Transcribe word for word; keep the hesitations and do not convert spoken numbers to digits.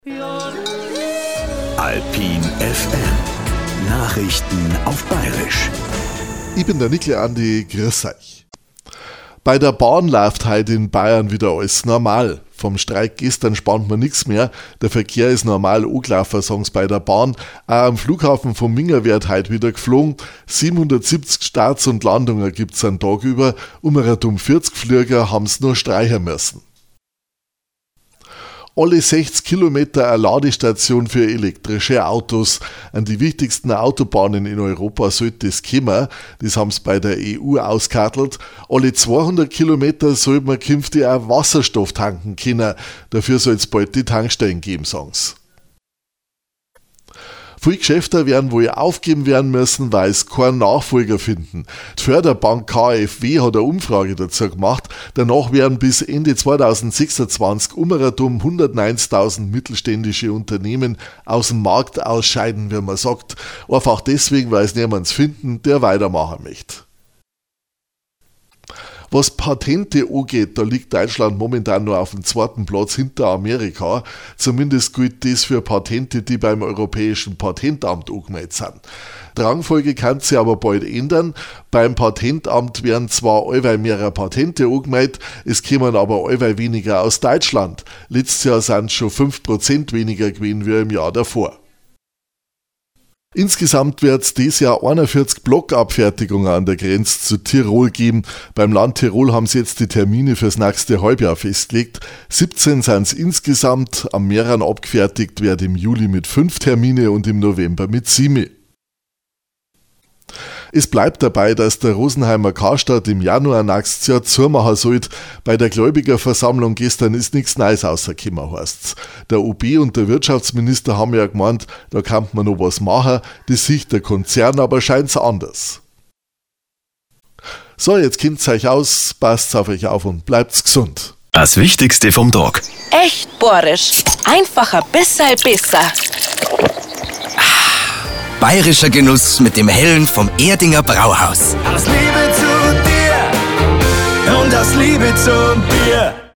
Alpin F M. Nachrichten auf Bayerisch. Ich bin der Nikle Andi, grüß euch. Bei der Bahn läuft heute in Bayern wieder alles normal. Vom Streik gestern spannt man nichts mehr. Der Verkehr ist normal angelaufen, sagen sie bei der Bahn. Auch am Flughafen von Minga wird heute wieder geflogen. siebenhundertsiebzig Starts und Landungen gibt es einen Tag über. Um um vierzig Flüger haben sie nur streichen müssen. Alle sechzig Kilometer eine Ladestation für elektrische Autos. An die wichtigsten Autobahnen in Europa sollte es kommen. Das haben sie bei der E U ausgekartelt. Alle zweihundert Kilometer soll man künftig auch Wasserstoff tanken können. Dafür soll es bald die Tankstellen geben, sagen sie. Viele Geschäfte werden wohl aufgeben werden müssen, weil es keinen Nachfolger finden. Die Förderbank K f W hat eine Umfrage dazu gemacht. Danach werden bis Ende zweitausendsechsundzwanzig um hundertneunzigtausend mittelständische Unternehmen aus dem Markt ausscheiden, wie man sagt. Einfach deswegen, weil es niemand finden, der weitermachen möchte. Was Patente angeht, da liegt Deutschland momentan nur auf dem zweiten Platz hinter Amerika. Zumindest gilt das für Patente, die beim Europäischen Patentamt angemeldet sind. Die Rangfolge kann sich aber bald ändern. Beim Patentamt werden zwar allweil mehrere Patente angemeldet, es kommen aber allweil weniger aus Deutschland. Letztes Jahr sind es schon fünf Prozent weniger gewesen wie im Jahr davor. Insgesamt wird es dieses Jahr einundvierzig Blockabfertigungen an der Grenze zu Tirol geben. Beim Land Tirol haben sie jetzt die Termine fürs nächste Halbjahr festgelegt. siebzehn sind es insgesamt, am Mehreren abgefertigt werden im Juli mit fünf Termine und im November mit sieben. Es bleibt dabei, dass der Rosenheimer Karstadt im Januar nächstes Jahr zumachen sollte. Bei der Gläubigerversammlung gestern ist nichts Neues rausgekommen, heißt's. Der O B und der Wirtschaftsminister haben ja gemeint, da kann man noch was machen, das sieht der Konzern aber scheint's anders. So, jetzt kennt's euch aus, passt auf euch auf und bleibt's gesund. Das Wichtigste vom Tag. Echt bohrisch. Einfach ein bisschen besser. Bayerischer Genuss mit dem Hellen vom Erdinger Brauhaus. Aus Liebe zu dir und aus Liebe zum Bier.